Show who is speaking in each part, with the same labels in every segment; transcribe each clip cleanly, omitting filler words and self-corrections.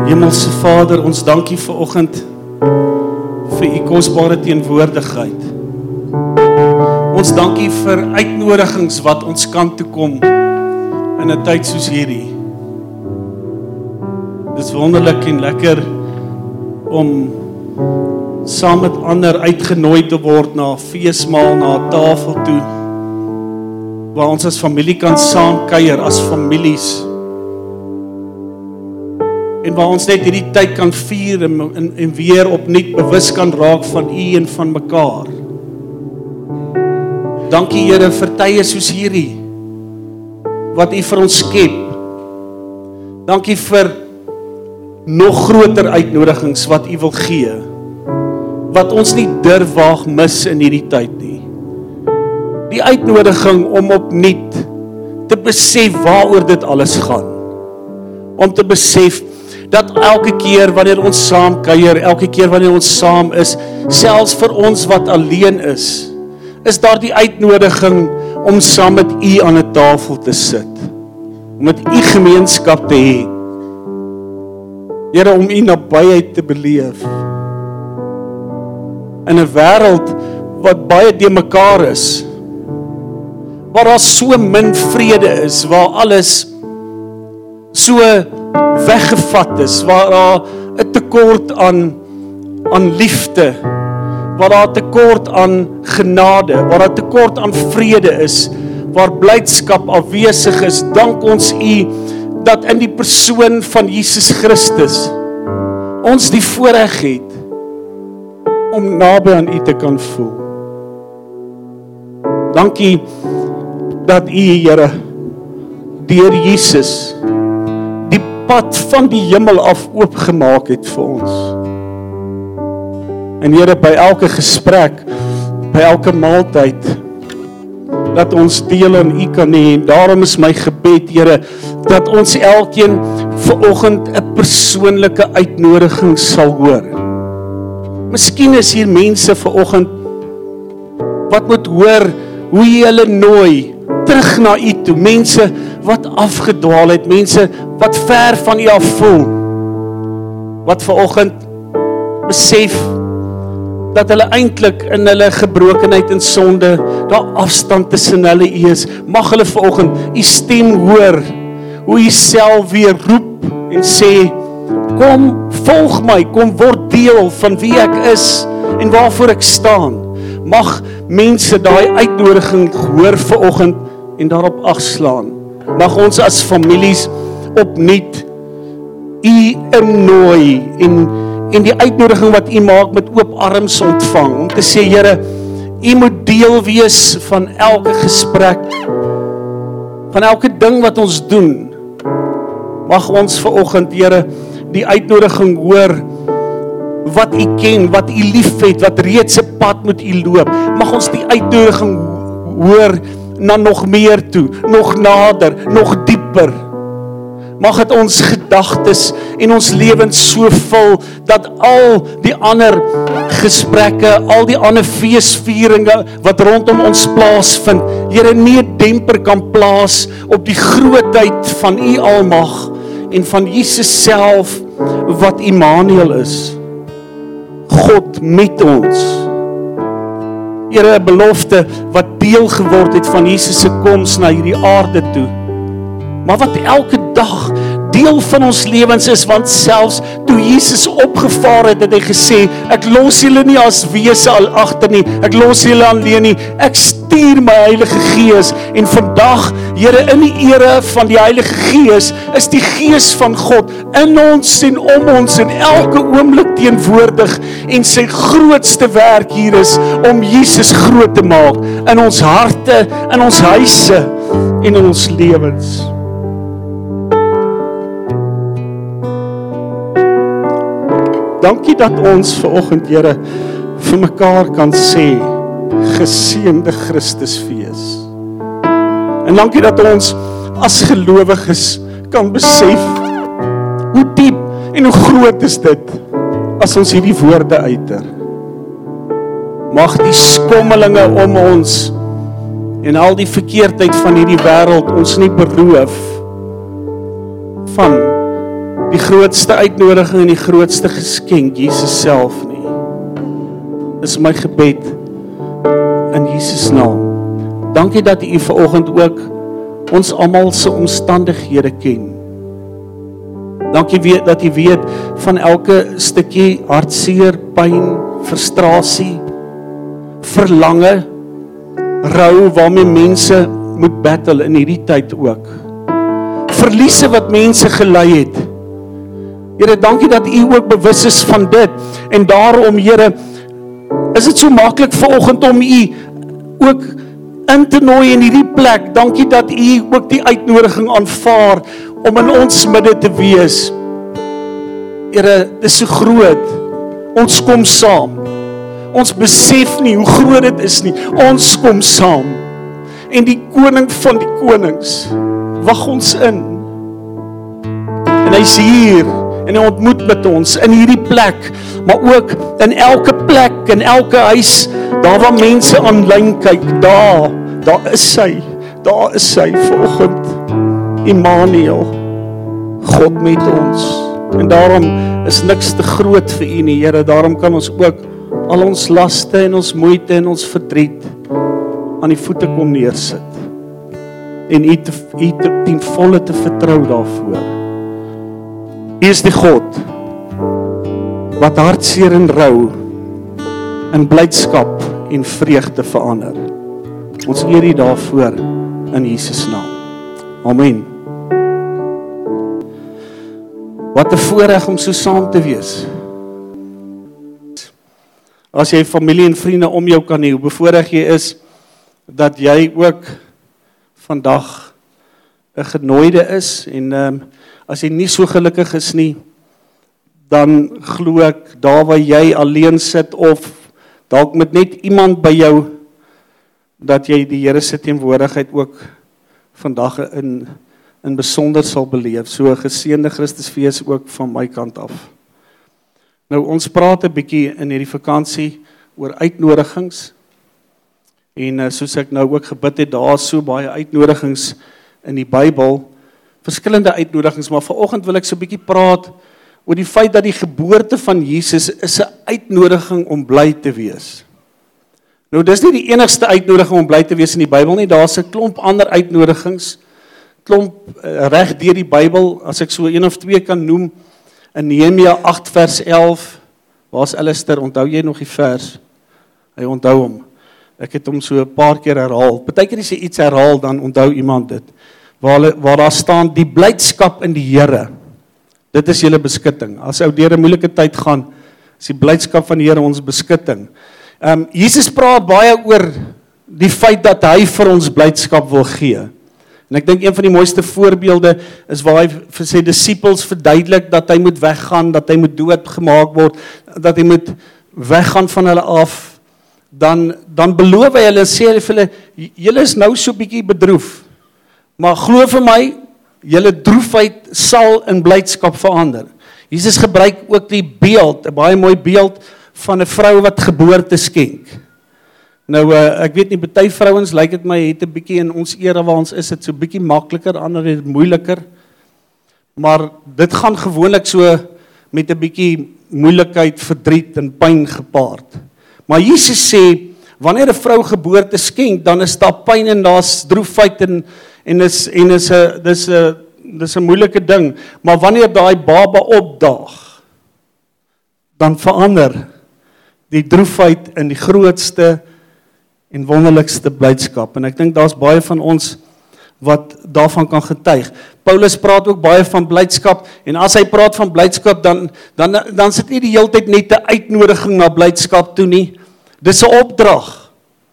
Speaker 1: Hemelse Vader, ons dankie vir oggend vir u kosbare teenwoordigheid. Ons dankie vir uitnodigings wat ons kant toe kom in 'n tyd soos hierdie. Dit is wonderlik en lekker om saam met ander uitgenooi te word na 'n feesmaal, na 'n tafel toe, waar ons as familie kan saam kuier, as families. En waar ons net hierdie tyd kan vier en weer opnuut bewus kan raak van u en van mekaar. Dankie Here vir tye soos hierdie, wat u vir ons skep. Dankie vir nog groter uitnodigings wat u wil gee, wat ons nie durf waag mis in hierdie tyd nie. Die uitnodiging om opnuut te besef waaroor dit alles gaan. Om te besef dat elke keer wanneer ons saam kuier, elke keer wanneer ons saam is, selfs vir ons wat alleen is daar die uitnodiging om saam met u aan 'n tafel te sit, om met u gemeenskap te hê. Here, om u nabyheid te beleef. In 'n wêreld wat baie de mekaar is, waar daar so min vrede is, waar alles so weggevat is, waar daar 'n tekort aan liefde, waar daar 'n tekort aan genade, waar daar 'n tekort aan vrede is, waar blydskap afwesig is, dank ons u dat in die persoon van Jesus Christus ons die voorreg het om naby aan u te kan voel. Dankie dat u, Here, deur Jesus die pad van die hemel af oopgemaak het vir ons. En Here, by elke gesprek, by elke maaltyd, dat ons deel aan u kan hê. En daarom is my gebed, Here, dat ons elkeen vanoggend 'n persoonlike uitnodiging sal hoor. Miskien is hier mense vanoggend wat moet hoor hoe jy hulle nooi terug na u toe, mense wat afgedwaal het, mense wat ver van u af voel, wat vanoggend besef dat hulle eintlik in hulle gebrokenheid en sonde, daar afstand tussen hulle is. Mag hulle vanoggend u stem hoor, hoe u self weer roep en sê, kom, volg my, kom word deel van wie ek is en waarvoor ek staan. Mag mense daai uitnodiging hoor vanoggend en daarop agslaan. Mag ons as families opnuut u innooi en die uitnodiging wat u maak met oop arms ontvang, om te sê, Here, u moet deel wees van elke gesprek, van elke ding wat ons doen. Mag ons vanoggend, Here, die uitnodiging hoor, wat u ken, wat u liefhet, wat reeds 'n pad met u loop. Mag ons die uitnodiging hoor na nog meer toe, nog nader, nog dieper. Mag het ons gedagtes en ons lewens so vul, dat al die ander gesprekke, al die ander feesvieringe wat rondom ons plaasvind, Here, nie 'n demper kan plaas op die grootheid van u almag en van Jesus self, wat Immanuel is. God met ons. Here, 'n belofte wat deel geword het van Jesus se koms na hierdie aarde toe, maar wat elke dag deel van ons lewens is, want selfs toe Jesus opgevaar het, het hy gesê, ek los julle nie as wese al agter nie, ek los julle alleen nie, ek stuur my Heilige Gees, en vandag, Here, in die ere van die Heilige Gees, is die Gees van God in ons en om ons en elke oomblik teenwoordig, en sy grootste werk hier is, om Jesus groot te maak, in ons harte, in ons huise, en in ons lewens. Dankie dat ons vanoggend, Here, vir mekaar kan sê, geseënde Christusfees. En dankie dat ons as gelowiges kan besef, hoe diep en hoe groot is dit, as ons hierdie woorde uiter. Mag die skommelinge om ons, en al die verkeerdheid van hierdie wêreld, ons nie beroof van die grootste uitnodiging en die grootste geskenk, Jesus self nie. Dis my gebed in Jesus naam. Dankie dat U vanoggend ook ons almal se omstandighede ken. Dankie dat U weet van elke stukkie hartseer, pyn, frustrasie, verlange, rou waarmee mense moet battle in hierdie tyd ook. Verliese wat mense gelei het. Here, dankie dat U ook bewus is van dit. En daarom, Here, is dit so maklik vanoggend om U ook in te nooi in hierdie plek. Dankie dat U ook die uitnodiging aanvaar om in ons midde te wees. Here, dit is so groot. Ons kom saam. Ons besef nie hoe groot dit is nie. Ons kom saam. En die koning van die konings wag ons in. En hy's hier en hy ontmoet met ons in hierdie plek, maar ook in elke plek, in elke huis, daar waar mense aanlyn kyk, daar is hy vanoggend. Immanuel, God met ons. En daarom is niks te groot vir U nie, Here. Daarom kan ons ook al ons laste en ons moeite en ons verdriet aan die voete kom neersit. En U ten volle te vertrou daarvoor. U is die God wat hartseer en rou in blydskap en vreugde verander. Ons eer U daarvoor in Jesus naam. Amen. Wat 'n voorreg om so saam te wees. As jy familie en vriende om jou kan hê, hoe bevoorreg jy is dat jy ook vandag 'n genooide is en as jy nie so gelukkig is nie, dan glo ek daar waar jy alleen sit of dalk met net iemand by jou, dat jy die Here se teenwoordigheid ook vandag in besonder sal beleef. So 'n geseënde Christusfees ook van my kant af. Nou ons praat 'n bietjie in hierdie vakansie oor uitnodigings. En soos ek nou ook gebid het, daar is so baie uitnodigings in die Bybel, verskillende uitnodigings, maar vanoggend wil ek so 'n bietjie praat oor die feit dat die geboorte van Jesus is 'n uitnodiging om bly te wees. Nou dis nie die enigste uitnodiging om bly te wees in die Bybel nie, daar's 'n klomp ander uitnodigings, klomp reg deur die Bybel, as ek so een of twee kan noem. In Nehemia 8 vers 11, waar's Alistair, onthou jy nog die vers? Hy onthou hom. Ek het hom so 'n paar keer herhaal. Partykeer as jy iets herhaal, dan onthou iemand dit. Waar daar staan, die blydskap in die Here. Dit is julle beskutting. As ou deur 'n moeilike tyd gaan, is die blydskap van die Here ons beskutting. Jesus praat baie oor die feit dat hy vir ons blydskap wil gee. En ek dink een van die mooiste voorbeelde is waar hy vir sy disippels verduidelik dat hy moet weggaan, dat hy moet doodgemaak word, dat hy moet weggaan van hulle af. Dan beloof hy hulle, sê hy vir hulle, julle is nou so bietjie bedroef, maar glo vir my, julle droefheid sal in blydskap verander. Jesus gebruik ook die beeld, 'n baie mooi beeld van 'n vrou wat geboorte skenk. Nou, ek weet nie, baie vrouens, lyk dit my, het 'n bietjie in ons era waar ons is, dit so bietjie makliker, ander het moeiliker, maar dit gaan gewoonlik so met 'n bietjie moeilikheid, verdriet en pyn gepaard. Maar Jesus sê, wanneer 'n vrou geboorte skenk, dan is daar pyn en daar's droefheid en dis 'n moeilike ding, maar wanneer daai baba opdaag, dan verander die droefheid in die grootste en wonderlikste blydskap. En ek dink daar's baie van ons wat daarvan kan getuig. Paulus praat ook baie van blydskap, en as hy praat van blydskap, dan sit nie die hele tyd net 'n uitnodiging na blydskap toe nie. Dis 'n opdrag.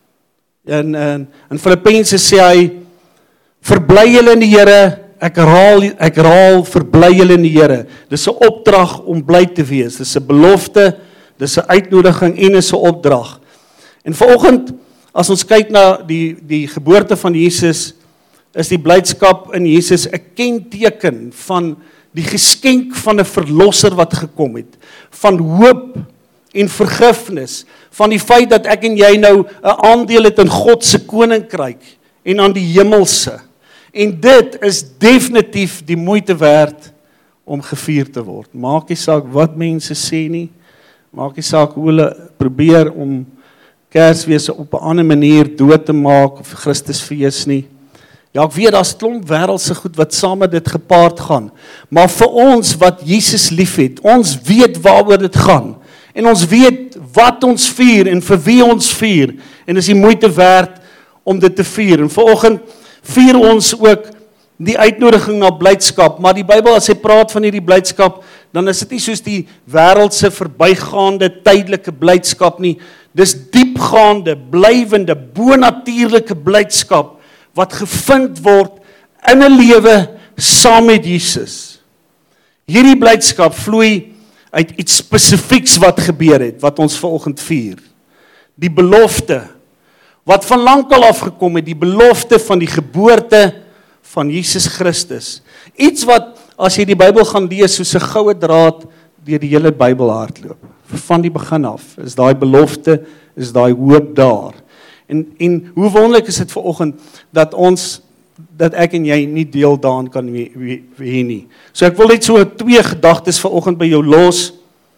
Speaker 1: In Filippense sê hy, verbly julle in die Here, ek herhaal, verbly julle in die Here. Dis 'n opdrag om bly te wees, dis 'n belofte, dis 'n uitnodiging en is 'n opdrag. En vanoggend, as ons kyk na die geboorte van Jesus, is die blydskap in Jesus 'n kenteken van die geskenk van 'n verlosser wat gekom het, van hoop en vergifnis, van die feit dat ek en jy nou 'n aandeel het in God se koninkryk en aan die hemelse. En dit is definitief die moeite werd om gevier te word. Maak nie saak wat mense sê nie, maak nie saak hoe hulle probeer om Kersfees op 'n ander manier dood te maak, of Christusfees nie. Ja, ek weet, daar's klomp wêreldse goed wat saam met dit gepaard gaan, maar vir ons wat Jesus liefhet, ons weet waaroor dit gaan, en ons weet wat ons vier, en vir wie ons vier, en is die moeite werd om dit te vier, en vanoggend vier ons ook die uitnodiging na blydskap, maar die Bybel, as hy praat van hierdie blydskap, dan is dit nie soos die wêreldse verbygaande, tydelike blydskap nie, dis diepgaande, blywende, bonatuurlike blydskap, wat gevind word in 'n lewe saam met Jesus. Hierdie blydskap vloei uit iets spesifieks wat gebeur het, wat ons vanoggend vier. Die belofte, wat van lankal afgekom het, die belofte van die geboorte van Jesus Christus. Iets wat, as jy die Bybel gaan lees, soos 'n goue draad deur die hele Bybel hardloop. Van die begin af, is daai belofte, is daai hoop daar. En hoe wonderlik is dit vanoggend, dat ek en jy nie deel daaraan kan hê nie. So ek wil net so 2 gedagtes vanoggend by jou los.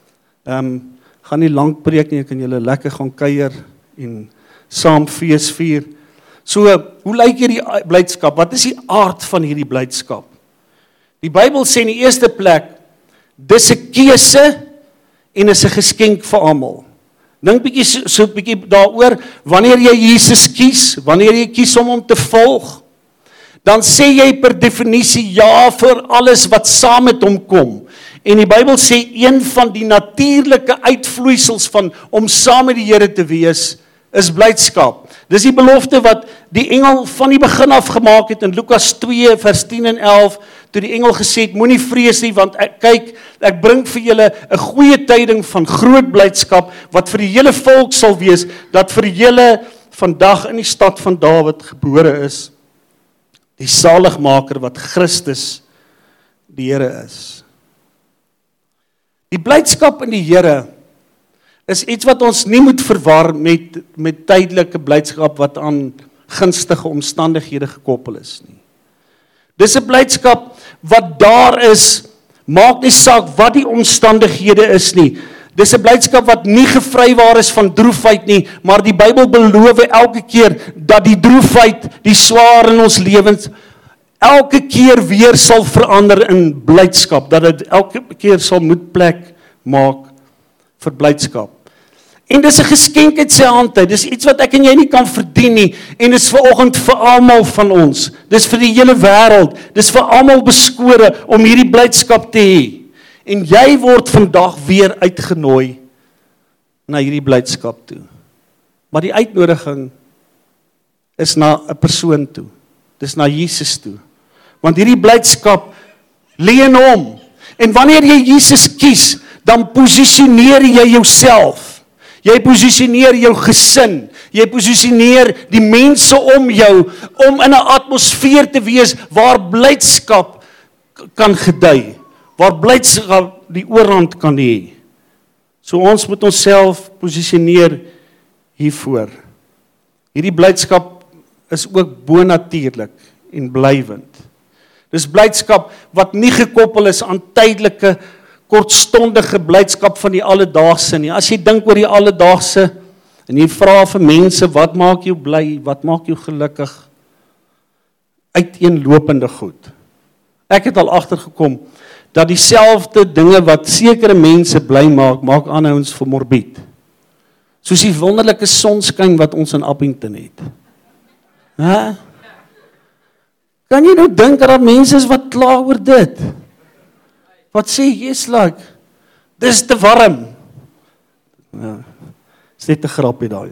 Speaker 1: Gaan nie lank preek nie, ek kan julle lekker gaan kuier en saam fees vier. So, hoe lyk hierdie blydskap? Wat is die aard van hierdie blydskap? Die Bybel sê in die eerste plek, dis 'n keuse en is 'n geskenk vir almal. Dink bietjie daaroor, wanneer jy Jesus kies, wanneer jy kies om hom te volg, dan sê jy per definisie ja vir alles wat saam met hom kom. En die Bybel sê een van die natuurlike uitvloeisels van om saam met die Here te wees, is blydskap. Dis die belofte wat die engel van die begin af gemaak het in Lukas 2 vers 10 en 11, toe die engel gesê het, moenie vrees nie, want ek bring vir julle 'n goeie tyding van groot blydskap, wat vir die hele volk sal wees, dat vir julle vandag in die stad van Dawid gebore is, die saligmaker wat Christus die Here is. Die blydskap in die Here is iets wat ons nie moet verwar met tydelike blydskap wat aan gunstige omstandighede gekoppel is nie. Dis 'n blydskap wat daar is, maak nie saak wat die omstandighede is nie. Dis 'n blydskap wat nie gevrywaar is van droefheid nie, maar die Bybel beloof elke keer dat die droefheid, die swaar in ons lewens, elke keer weer sal verander in blydskap, dat dit elke keer sal moet plek maak vir blydskap. En dis 'n geskenk uit sy hand uit, dis iets wat ek en jy nie kan verdien nie, en dis vanoggend vir almal van ons, dis vir die hele wêreld, dis vir almal beskore om hierdie blydskap te hê. En jy word vandag weer uitgenooi na hierdie blydskap toe. Maar die uitnodiging is na 'n persoon toe, dis na Jesus toe. Want hierdie blydskap lê in hom. En wanneer jy Jesus kies, dan posisioneer jy jouself. Jy posisioneer jou gesin, jy posisioneer die mense om jou, om in 'n atmosfeer te wees waar blydskap kan gedei, waar blydskap die oorhand kan hê. So ons moet onsself posisioneer hiervoor. Hierdie blydskap is ook bonatuurlik en blywend. Dis blydskap wat nie gekoppel is aan tydelike kortstondige blydskap van die alledaagse nie. As jy dink oor die alledaagse en jy vra vir mense, wat maak jou bly, wat maak jou gelukkig? Uiteenlopende goed. Ek het al agtergekom dat dieselfde dinge wat sekere mense bly maak, maak ander ouens vermorbid. Soos die wonderlike sonskyn wat ons in Appington het. Hæ? Kan jy nou dink dat mense is wat kla oor dit? Wat sê jy's like, dis te warm. Ja, is net 'n grapie daai.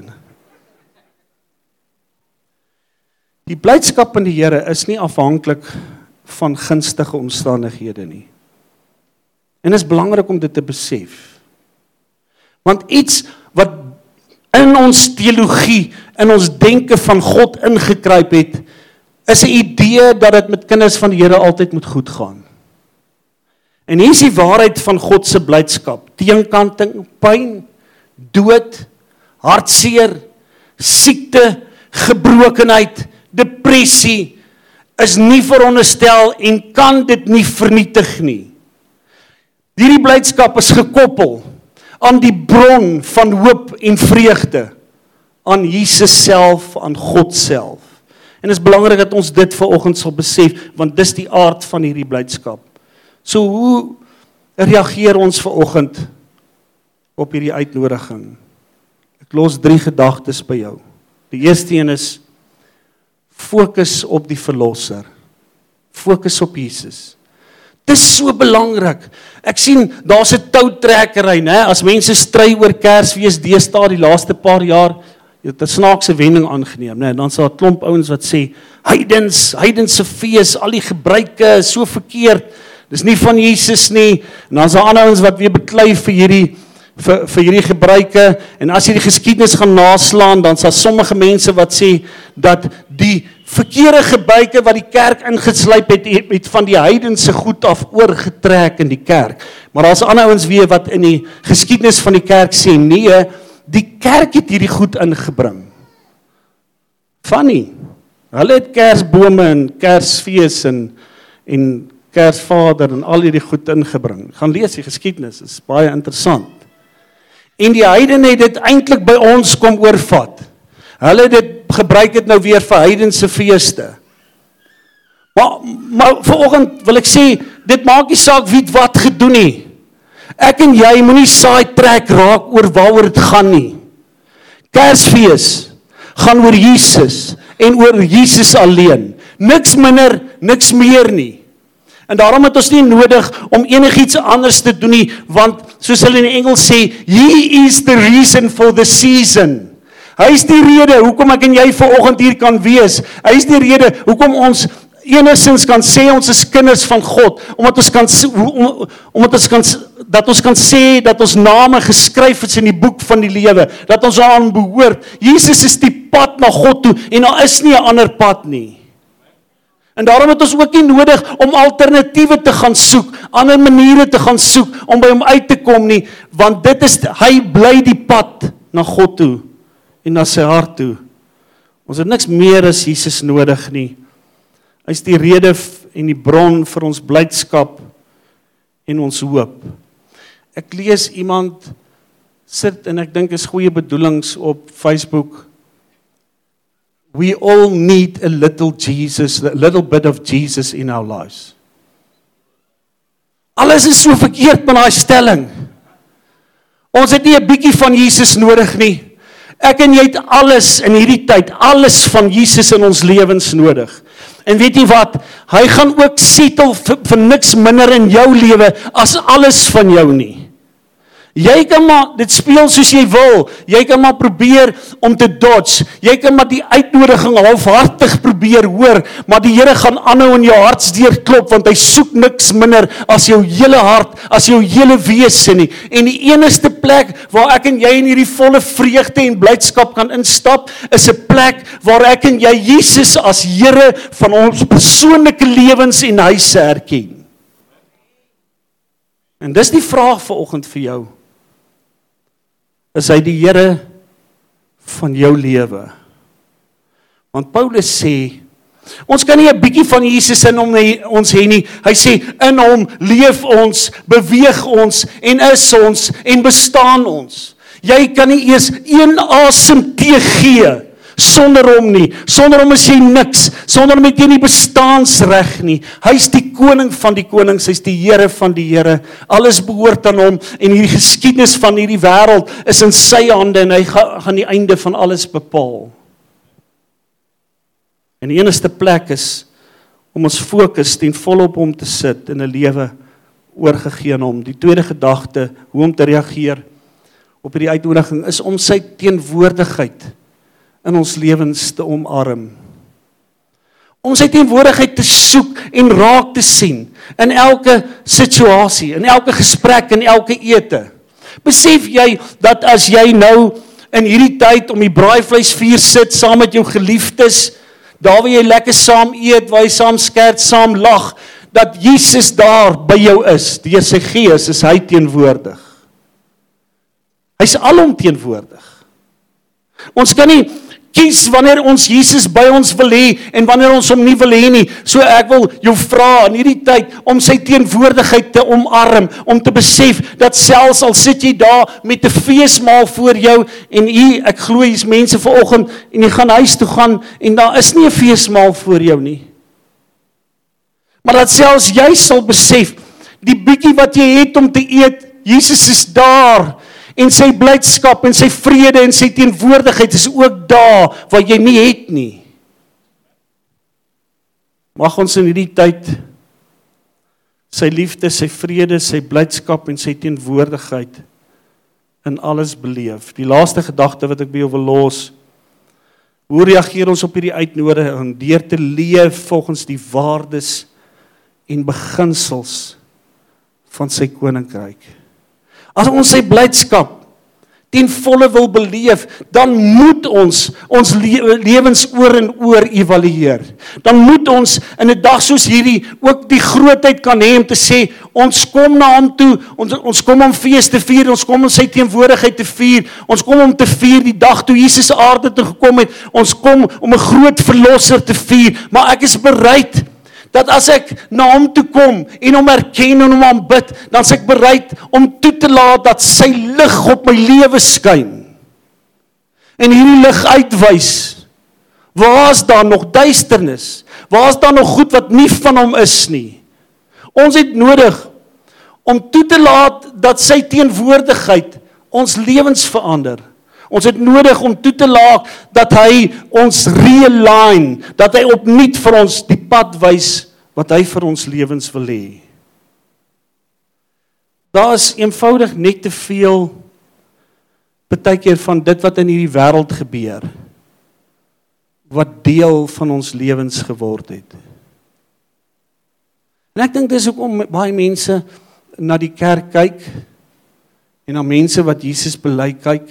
Speaker 1: Die blydskap in die Here is nie afhanklik van gunstige omstandighede nie. En is belangrik om dit te besef. Want iets wat in ons teologie, in ons denke van God ingekruip het, is 'n idee dat dit met kinders van die Here altyd moet goed gaan. En hier is die waarheid van God se blydskap. Teenkanting, pyn, dood, hartseer, siekte, gebrokenheid, depressie is nie veronderstel en kan dit nie vernietig nie. Hierdie blydskap is gekoppel aan die bron van hoop en vreugde, aan Jesus self, aan God self. En dit is belangrik dat ons dit vanoggend sal besef, want dis die aard van hierdie blydskap. So hoe reageer ons vanoggend op hierdie uitnodiging? Ek los 3 gedagtes by jou. Die eerste een is, fokus op die verlosser. Fokus op Jesus. Dit is so belangrik. Ek sien, daar's 'n toutrekkery, né? As mense stry oor Kersfees deesdae die laaste paar jaar, het 'n snaakse wending aangeneem, né? Dan sal 'n klomp ouens wat sê, heidense fees, al die gebruike is so verkeerd. Dis nie van Jesus nie. En dan is daar ander ouens wat weer beklei vir hierdie gebruike. En as jy die geskiedenis gaan naslaan, dan sal sommige mense wat sê dat die verkeerde gebruike wat die kerk ingeslyp het van die heidense goed af oorgetrek in die kerk. Maar daar's ander ouens weer wat in die geskiedenis van die kerk sê, nee, die kerk het hierdie goed ingebring. Funny. Hulle het kersbome en kersfees en Kersvader en al hierdie goed ingebring. Gaan lees die geskiedenis, dit is baie interessant. En die heidene het dit eintlik by ons kom oorvat. Hulle het dit gebruik het nou weer vir heidense feeste. Maar vanoggend wil ek sê, dit maak nie saak wie wat gedoen nie. Ek en jy moenie saai trek raak oor waaroor dit gaan nie. Kersfees gaan oor Jesus en oor Jesus alleen. Niks minder, niks meer nie. En daarom het ons nie nodig om enigiets anders te doen nie, want soos hulle in Engels sê, He is the reason for the season. Hy is die rede hoekom ek en jy vanoggend hier kan wees. Hy is die rede hoekom ons enigstens kan sê ons is kinders van God, omdat ons kan sê dat ons name geskryf is in die boek van die lewe, dat ons aan behoort. Jesus is die pad na God toe en daar is nie 'n ander pad nie. En daarom het ons ook nie nodig om alternatiewe te gaan soek, ander maniere te gaan soek om by hom uit te kom nie, want hy bly die pad na God toe en na sy hart toe. Ons het niks meer as Jesus nodig nie. Hy is die rede en die bron vir ons blydskap en ons hoop. Ek lees iemand sit en ek dink is goeie bedoelings op Facebook. We all need a little bit of Jesus in our lives. Alles is so verkeerd met daai stelling. Ons het nie 'n bietjie van Jesus nodig nie. Ek en jy het alles in hierdie tyd, alles van Jesus in ons lewens nodig. En weet jy wat? Hy gaan ook settle vir niks minder in jou lewe as alles van jou nie. Jy kan maar dit speel soos jy wil. Jy kan maar probeer om te dodge. Jy kan maar die uitnodiging halfhartig probeer hoor, maar die Here gaan aanhou in jou hartsdeur klop, want hy soek niks minder as jou hele hart, as jou hele wese nie. En die enigste plek waar ek en jy in hierdie volle vreugde en blydskap kan instap, is 'n plek waar ek en jy Jesus as Here van ons persoonlike lewens en huise erken. En dis die vraag vanoggend vir jou. Is hy die Here van jou lewe? Want Paulus sê, ons kan nie 'n bietjie van Jesus in ons hê nie. Hy sê, in hom leef ons, beweeg ons, en is ons, en bestaan ons. Jy kan nie eers een asem teëgee sonder hom nie. Sonder hom is jy niks. Sonder hom het jy nie bestaansreg nie. Hy is die koning van die konings, hy is die Here van die Here. Alles behoort aan hom en hierdie geskiedenis van hierdie wêreld is in sy hande en hy gaan die einde van alles bepaal. En die enigste plek is om ons fokus ten volle op hom te sit in 'n lewe oorgegee aan hom. Die tweede gedagte, hoe om te reageer op hierdie uitnodiging, is om sy teenwoordigheid in ons lewens te omarm. Om sy teenwoordigheid te soek en raak te sien in elke situasie, in elke gesprek, in elke ete. Besef jy dat as jy nou in hierdie tyd om die braaivleisvuur sit saam met jou geliefdes, daar waar jy lekker saam eet, waar jy saam skerts, saam lag, dat Jesus daar by jou is, deur sy Gees is hy teenwoordig. Hy's alom teenwoordig. Ons kan nie kies wanneer ons Jesus by ons wil hê en wanneer ons hom nie wil hê nie. So ek wil jou vra in hierdie tyd om sy teenwoordigheid te omarm, om te besef dat selfs al sit jy daar met 'n feesmaal voor jou en ek glo hier's mense vanoggend en jy gaan huis toe gaan en daar is nie 'n feesmaal voor jou nie. Maar dat selfs jy sal besef, die bietjie wat jy het om te eet, Jesus is daar, en sy blydskap en sy vrede en sy teenwoordigheid is ook daar, wat jy nie het nie. Mag ons in hierdie tyd, sy liefde, sy vrede, sy blydskap en sy teenwoordigheid in alles beleef. Die laaste gedagte wat ek by jou wil los, hoe reageer ons op hierdie uitnodiging, deur te leef volgens die waardes en beginsels van sy koninkryk. As ons sy blydskap ten volle wil beleef, dan moet ons lewens oor en oor evalueer. Dan moet ons in 'n dag soos hierdie ook die grootheid kan hê om te sê, ons kom na hom toe, ons kom om fees te vier, ons kom om sy teenwoordigheid te vier, ons kom om te vier die dag toe Jesus aarde toe gekom het, ons kom om 'n groot verlosser te vier, maar ek is bereid dat as ek na hom toe kom en hom erken en hom aanbid, dan is ek bereid om toe te laat dat sy lig op my lewe skyn. En hierdie lig uitwys, waar is daar nog duisternis? Waar is daar nog goed wat nie van hom is nie? Ons het nodig om toe te laat dat sy teenwoordigheid ons lewens verander. Ons het nodig om toe te laat dat hy ons realign, dat hy opnuut vir ons die pad wys wat hy vir ons lewens wil hê. Daar is eenvoudig net te veel partykeer van dit wat in hierdie wêreld gebeur, wat deel van ons lewens geword het. En ek dink dis hoekom baie mense na die kerk kyk en na mense wat Jesus bely kyk,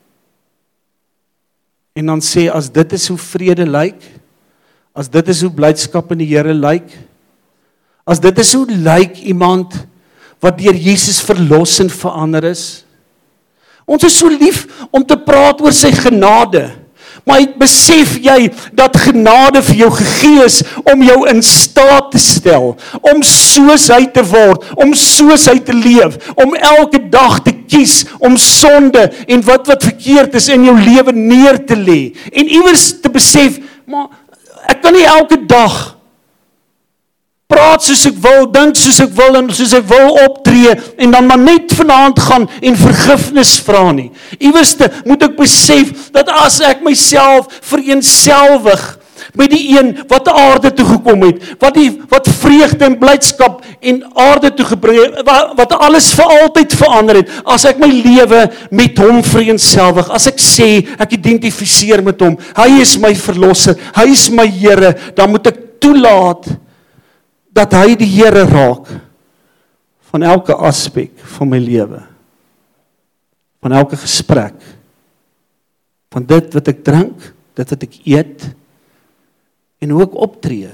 Speaker 1: en dan sê, as dit is hoe vrede lyk, as dit is hoe blydskap in die Here lyk, as dit is hoe lyk iemand wat deur Jesus verlos en verander is. Ons is so lief om te praat oor sy genade, maar besef jy dat genade vir jou gegee is om jou in staat te stel, om soos hy te word, om soos hy te leef, om elke dag te kies om sonde en wat verkeerd is in jou lewe neer te lê en iewers te besef, maar ek kan nie elke dag praat soos ek wil, dink soos ek wil en soos ek wil optree en dan maar net vanaand gaan en vergifnis vra nie. Iewers moet ek besef dat as ek myself vereenselwig met die een wat aarde toe gekom het, wat vreugde en blydskap en aarde toe gebring het, wat alles vir altyd verander het, as ek my lewe met hom vereenselwig, as ek sê, ek identifiseer met hom, hy is my verlosser, hy is my Here, dan moet ek toelaat dat hy die Here raak van elke aspek van my lewe, van elke gesprek, van dit wat ek drink, dit wat ek eet, en hoe ek optree.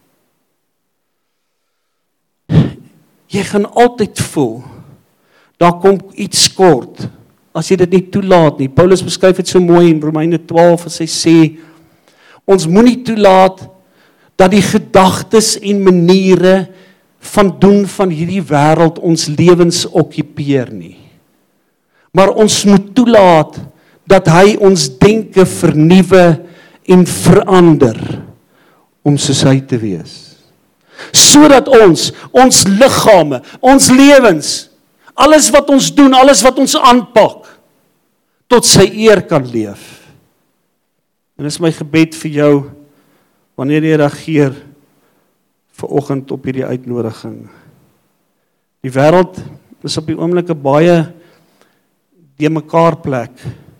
Speaker 1: Jy gaan altyd voel, daar kom iets kort, as jy dit nie toelaat nie. Paulus beskryf dit so mooi in Romeine 12, as hy sê, ons moenie toelaat, dat die gedagtes en maniere van doen van hierdie wêreld ons lewens okkupeer nie. Maar ons moet toelaat, dat hy ons denke vernuwe en verander, om soos hy te wees. Sodat ons liggame, ons lewens, alles wat ons doen, alles wat ons aanpak, tot sy eer kan leef. En dis my gebed vir jou, wanneer jy reageer, vanoggend op hierdie uitnodiging. Die wêreld is op die oomblik 'n baie de mekaar plek,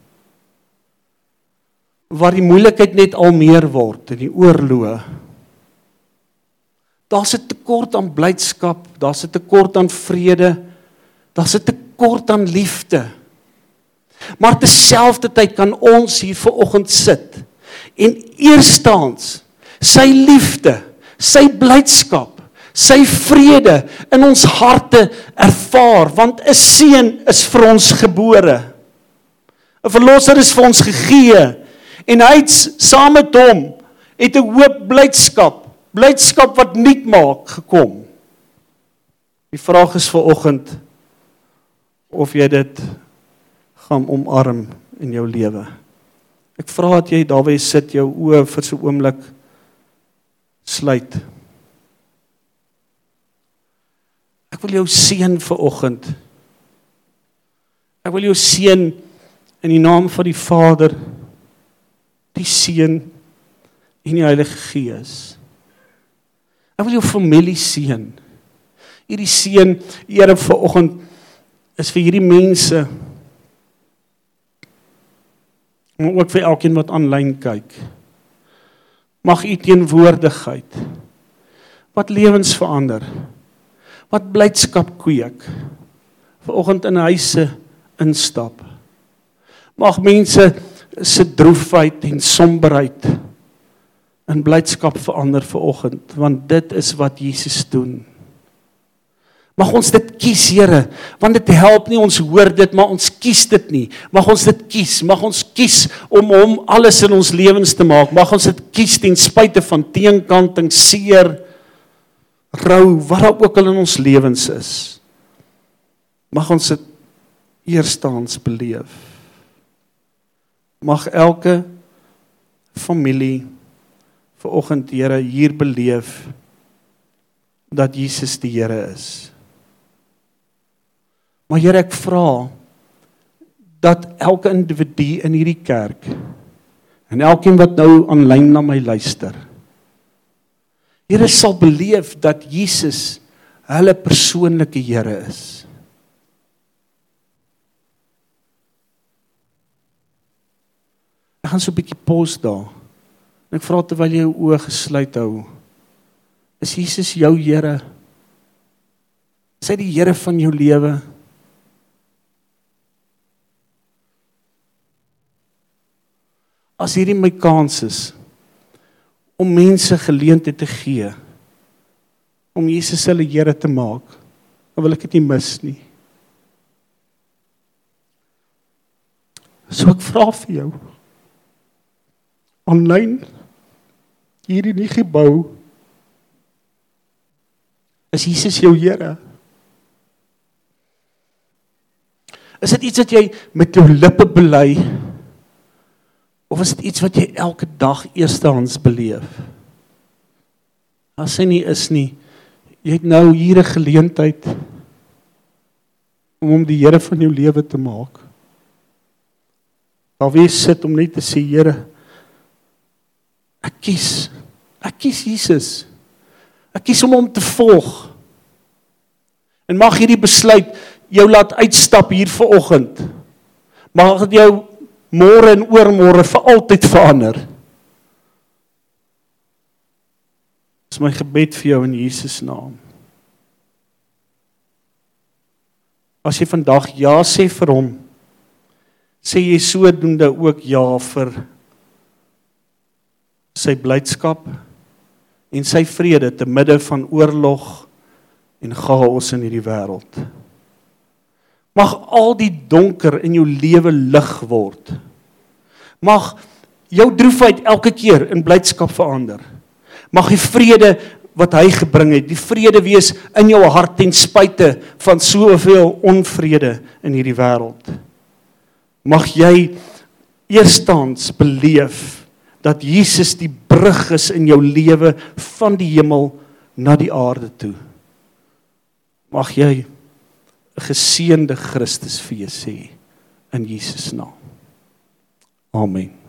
Speaker 1: waar die moeilikheid net al meer word, en die oorloë. Daar's 'n tekort aan blydskap, daar's 'n tekort aan vrede, daar's 'n tekort aan liefde. Maar terselfdertyd kan ons hier vanoggend sit, en eerstens, sy liefde, sy blydskap, sy vrede in ons harte ervaar, want 'n seun is vir ons gebore. 'n verlosser is vir ons gegee, En hy het saam met hom, het 'n hoop blydskap wat nuut maak gekom. Die vraag is vanoggend, of jy dit gaan omarm in jou lewe. Ek vra dat jy daar waar jy sit, jou oë vir so 'n oomblik sluit. Ek wil jou seën vanoggend. Ek wil jou seën in die naam van die Vader, die Seun en die Heilige Gees. Ek wil jou familie seën. Hierdie seën, Here, vanoggend is vir hierdie mense, maar ook vir elkeen wat aanlyn kyk. Mag u teenwoordigheid, wat lewens verander, wat blydskap kweek, vanoggend in huise instap. Mag mense se droefheid en somberheid in blydskap verander vanoggend, want dit is wat Jesus doen. Mag ons dit kies, Here, want dit help nie, ons hoor dit, maar ons kies dit nie. Mag ons dit kies, mag ons kies om hom alles in ons lewens te maak. Mag ons dit kies ten spyte van teenkanting, seer, rou, wat daar ook al in ons lewens is. Mag ons dit eerstehands beleef. Mag elke familie vanoggend, Here, hier beleef dat Jesus die Here is. Maar Here, ek vra dat elke individu in hierdie kerk en elkeen wat nou aanlyn na my luister, Here, sal beleef dat Jesus hulle persoonlike Here is. Ek gaan so 'n bietjie pause daar. En ek vra terwyl jy jou oë gesluit hou, is Jesus jou Here? Is hy die Here van jou lewe? As hierdie my kans is om mense geleentheid te gee om Jesus hulle Here te maak, dan wil ek dit nie mis nie. So ek vra vir jou, aanlyn, hier in die gebou, is Jesus jou Here? Is dit iets wat jy met jou lippe bely, of is dit iets wat jy elke dag eerstehands beleef? As hy nie is nie, jy het nou hier 'n geleentheid om hom die Here van jou lewe te maak. Daar wie sit om net te sê, Here, ek kies Jesus. Ek kies om hom te volg. En mag hierdie besluit jou laat uitstap hier vanoggend. Mag dit jou môre en oormôre vir altyd verander. Dis my gebed vir jou in Jesus naam. As jy vandag ja sê vir hom, sê jy sodoende ook ja vir sy blydskap en sy vrede te midde van oorlog en chaos in hierdie wêreld. Mag al die donker in jou lewe lig word. Mag jou droefheid elke keer in blydskap verander. Mag die vrede wat hy gebring het, die vrede wees in jou hart ten spyte van soveel onvrede in hierdie wêreld. Mag jy eerstens beleef dat Jesus die brug is in jou lewe van die hemel na die aarde toe. Mag jy 'n geseënde Christusfees hê in Jesus naam. Amen.